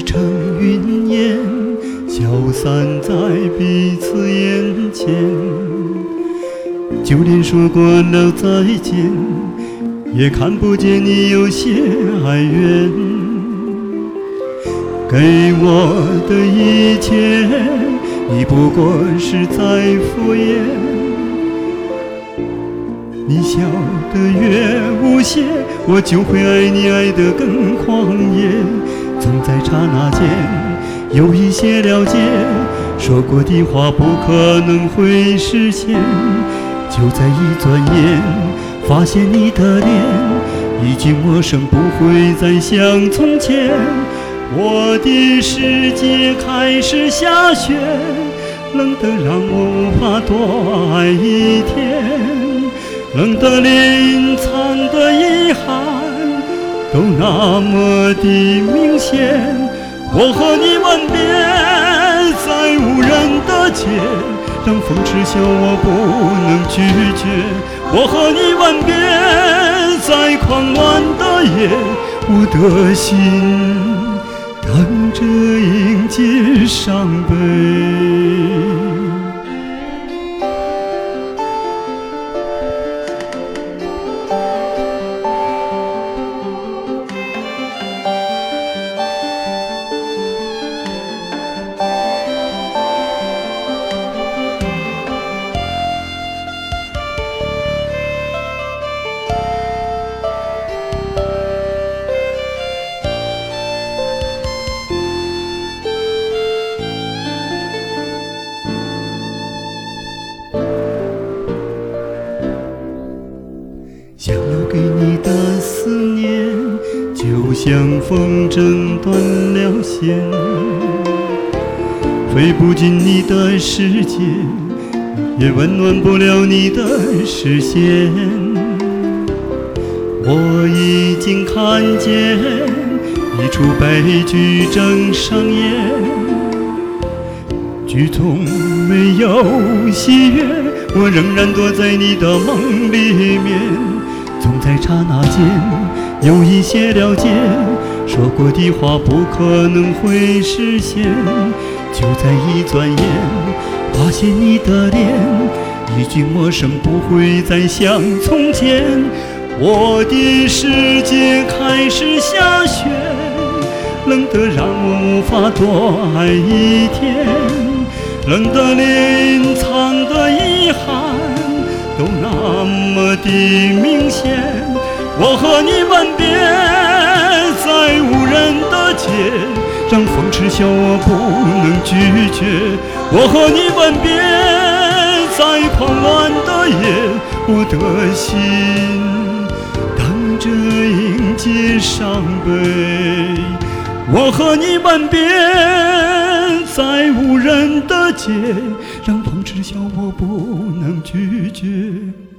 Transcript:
成云烟，消散在彼此眼前。就连说过了再见，也看不见你有些哀怨。给我的一切，你不过是在敷衍。你笑得越无邪，我就会爱你爱得更狂野。总在刹那间有一些了解，说过的话不可能会实现。就在一转眼，发现你的脸已经陌生，不会再像从前。我的世界开始下雪，冷得让我无法多爱一天。冷得连隐藏的遗憾都那么的明显。我和你吻别在无人的街，让风痴笑我不能拒绝。我和你吻别在狂乱的夜，我的心等着迎接伤悲。想要给你的思念，就像风筝断了线，飞不进你的世界，也温暖不了你的视线。我已经看见一出悲剧正上演，剧中没有喜悦，我仍然躲在你的梦里面。总在刹那间有一些了解，说过的话不可能会实现。就在一转眼，发现你的脸已经陌生，不会再像从前。我的世界开始下雪，冷得让我无法多爱一天。冷得连隐藏的遗憾都那么的明显。我和你吻别在无人的街，让风痴笑我不能拒绝。我和你吻别在狂乱的夜，我的心等着迎接伤悲。我和你吻别在无人的街，让风痴笑我不能拒绝。